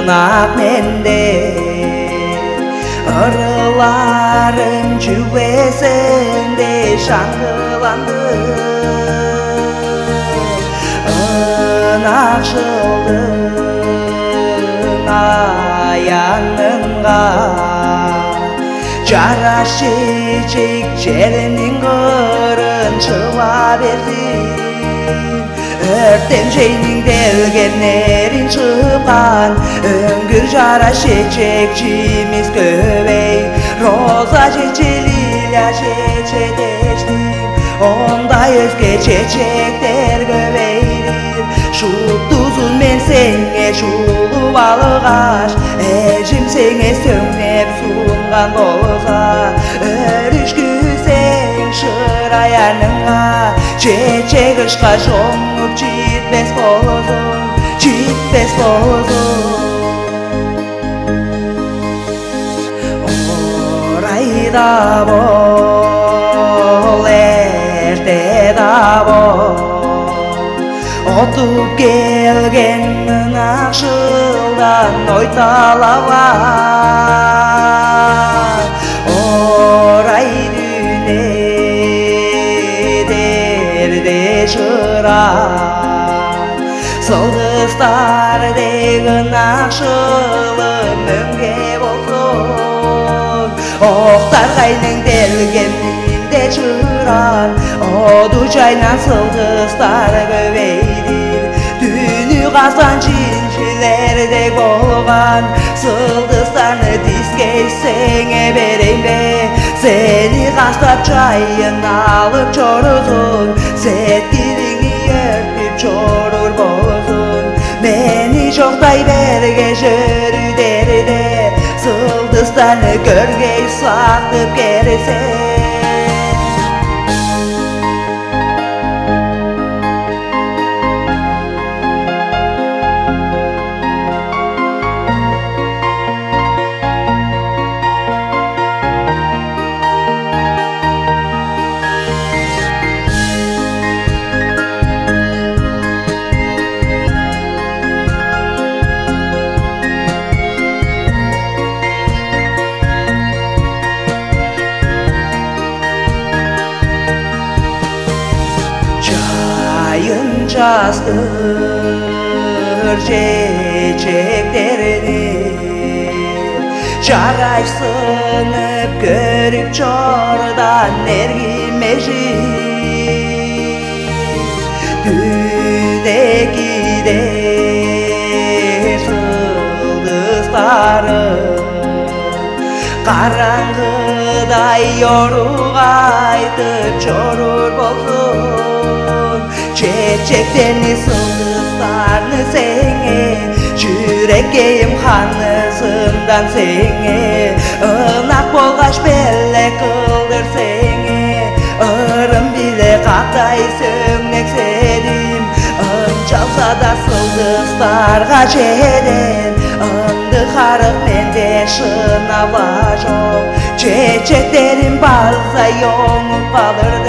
ақ менде ырыларым жүгесінде шаңғыланды ынақшылдың аянынға жара шешек жерінің қырын шыла бердім өрттен жейнің делгенерін шыққан үңгір жара шешек жемес көбей роза жече лилия жече дештің ондай өзге чечектер көбейдір шуттузун мен сеңе шулуп алғаш эжим сеңе сөңнеп сунған болса өрүшкүсең шыраяныңа чечек ышқа жоңуп жетпес болсун орайда бол эрте да бол отуп келгеннің ақшылдан ойталабан орай дүниедерде шырай сылдыстар деген ақшылы мөңге болсын оқтар қайның делгенінде шыран оду жайнан сылдыстар көбейдір түні қазан жиншілердей болған сылдыстарны дискейсеңе берейін бе сені қастап жайын алып жорысын сәттеріңі ертіп жорыр болсын мені жоқтай берге жүрудерде сылдыстарны көргей сақтып кересен жастыр чечектеріне жарайсынып көріп жордан ергімежі түнекиде сылдыстары қараңғыдай yoruğaytып жорur болсын чечектерни сылдыстарны сеңе жүреккейим ханысындан сеңе ынак болгаш беле кылдыр сеңе ырым биле катай сөңнекседим ынчалса да сылдыстарга жетер ындыхарык менде шынаба жок чечектерим барса yoңуп калыр